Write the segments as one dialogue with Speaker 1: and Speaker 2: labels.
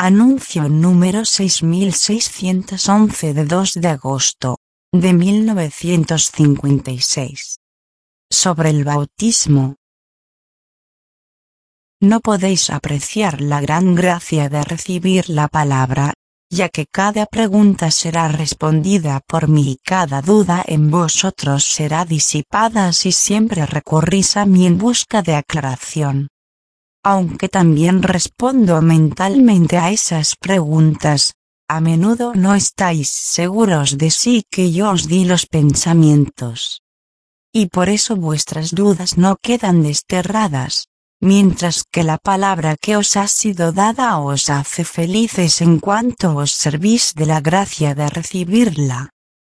Speaker 1: Anuncio número 6611 de 2 de agosto de 1956. Sobre el bautismo. No podéis apreciar la gran gracia de recibir la palabra, ya que cada pregunta será respondida por mí y cada duda en vosotros será disipada si siempre recurrís a mí en busca de aclaración. Aunque también respondo mentalmente a esas preguntas, a menudo no estáis seguros de sí que yo os di los pensamientos. Y por eso vuestras dudas no quedan desterradas, mientras que la palabra que os ha sido dada os hace felices en cuanto os servís de la gracia de recibirla.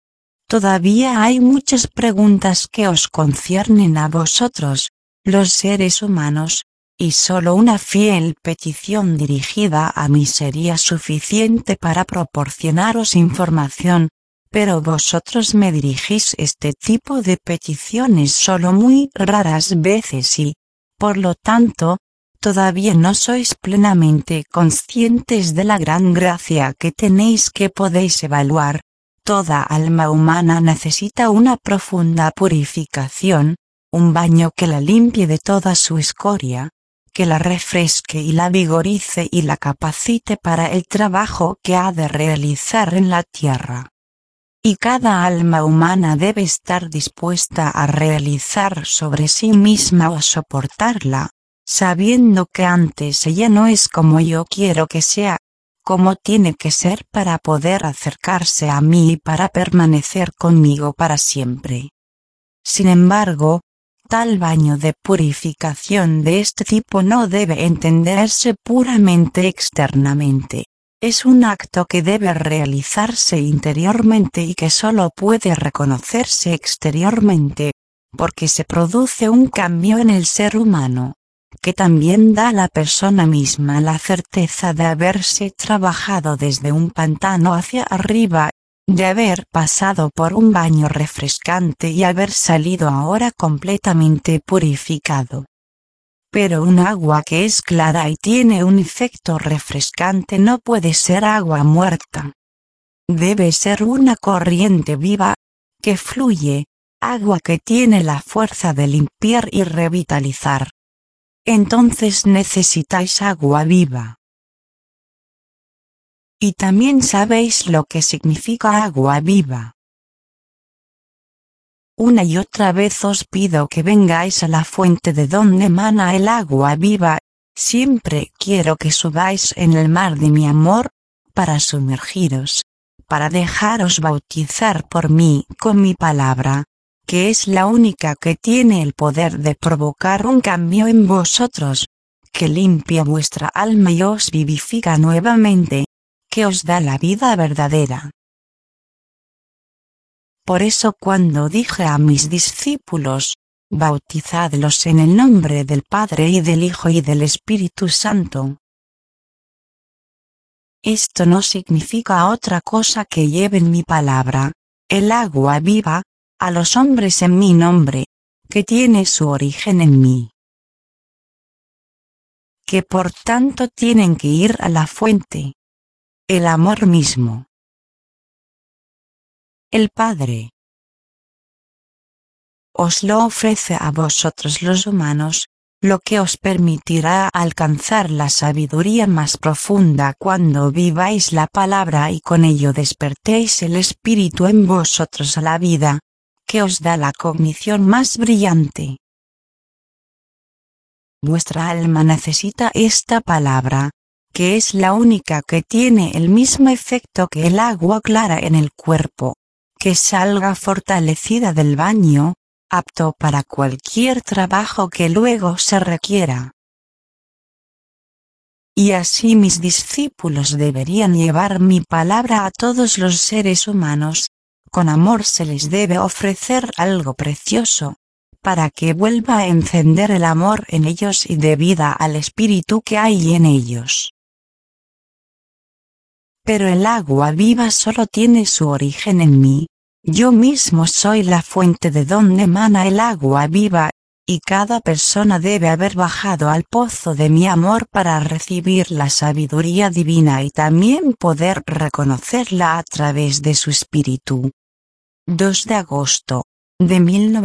Speaker 1: Todavía hay muchas preguntas que os conciernen a vosotros, los seres humanos, y solo una fiel petición dirigida a mí sería suficiente para proporcionaros información, pero vosotros me dirigís este tipo de peticiones solo muy raras veces y, por lo tanto, todavía no sois plenamente conscientes de la gran gracia que tenéis que podéis evaluar. Toda alma humana necesita una profunda purificación, un baño que la limpie de toda su escoria, que la refresque y la vigorice y la capacite para el trabajo que ha de realizar en la tierra. Y cada alma humana debe estar dispuesta a realizar sobre sí misma o a soportarla, sabiendo que antes ella no es como yo quiero que sea, como tiene que ser para poder acercarse a mí y para permanecer conmigo para siempre. Sin embargo, tal baño de purificación de este tipo no debe entenderse puramente externamente. Es un acto que debe realizarse interiormente y que solo puede reconocerse exteriormente, porque se produce un cambio en el ser humano, que también da a la persona misma la certeza de haberse trabajado desde un pantano hacia arriba, de haber pasado por un baño refrescante y haber salido ahora completamente purificado. Pero un agua que es clara y tiene un efecto refrescante no puede ser agua muerta. Debe ser una corriente viva, que fluye, agua que tiene la fuerza de limpiar y revitalizar. Entonces necesitáis agua viva. Y también sabéis lo que significa agua viva. Una y otra vez os pido que vengáis a la fuente de donde emana el agua viva, siempre quiero que subáis en el mar de mi amor, para sumergiros, para dejaros bautizar por mí con mi palabra, que es la única que tiene el poder de provocar un cambio en vosotros, que limpia vuestra alma y os vivifica nuevamente, que os da la vida verdadera. Por eso cuando dije a mis discípulos, bautizadlos en el nombre del Padre y del Hijo y del Espíritu Santo. Esto no significa otra cosa que lleven mi palabra, el agua viva, a los hombres en mi nombre, que tiene su origen en mí. Que por tanto tienen que ir a la fuente. El amor mismo. El Padre os lo ofrece a vosotros los humanos, lo que os permitirá alcanzar la sabiduría más profunda cuando viváis la palabra y con ello despertéis el espíritu en vosotros a la vida, que os da la cognición más brillante. Vuestra alma necesita esta palabra, que es la única que tiene el mismo efecto que el agua clara en el cuerpo, que salga fortalecida del baño, apto para cualquier trabajo que luego se requiera. Y así mis discípulos deberían llevar mi palabra a todos los seres humanos, con amor se les debe ofrecer algo precioso, para que vuelva a encender el amor en ellos y dé vida al espíritu que hay en ellos. Pero el agua viva solo tiene su origen en mí. Yo mismo soy la fuente de donde emana el agua viva, y cada persona debe haber bajado al pozo de mi amor para recibir la sabiduría divina y también poder reconocerla a través de su espíritu. 2 de agosto de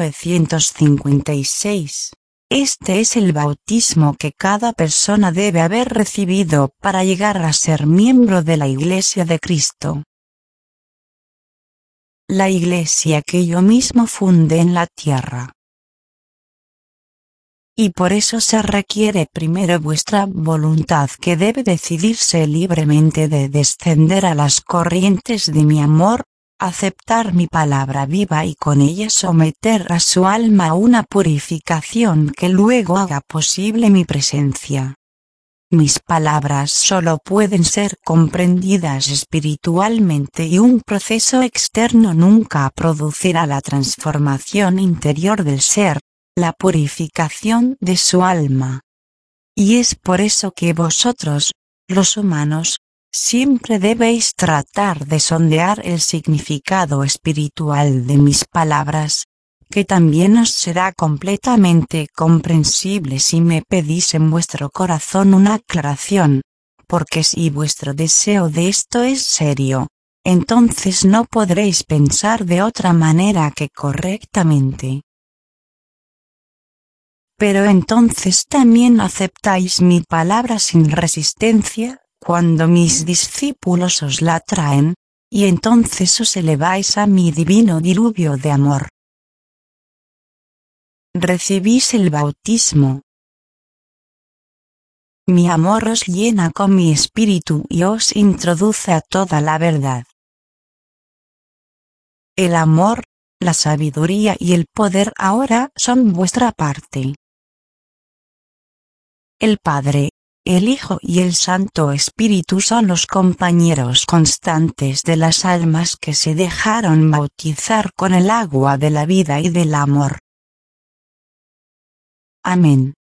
Speaker 1: 1956. Este es el bautismo que cada persona debe haber recibido para llegar a ser miembro de la Iglesia de Cristo. La Iglesia que yo mismo fundé en la tierra. Y por eso se requiere primero vuestra voluntad, que debe decidirse libremente de descender a las corrientes de mi amor, aceptar mi palabra viva y con ella someter a su alma una purificación que luego haga posible mi presencia. Mis palabras solo pueden ser comprendidas espiritualmente y un proceso externo nunca producirá la transformación interior del ser, la purificación de su alma. Y es por eso que vosotros, los humanos, siempre debéis tratar de sondear el significado espiritual de mis palabras, que también os será completamente comprensible si me pedís en vuestro corazón una aclaración, porque si vuestro deseo de esto es serio, entonces no podréis pensar de otra manera que correctamente. Pero entonces también aceptáis mi palabra sin resistencia, cuando mis discípulos os la traen, y entonces os eleváis a mi divino diluvio de amor. Recibís el bautismo. Mi amor os llena con mi espíritu y os introduce a toda la verdad. El amor, la sabiduría y el poder ahora son vuestra parte. El Padre, el Hijo y el Santo Espíritu son los compañeros constantes de las almas que se dejaron bautizar con el agua de la vida y del amor. Amén.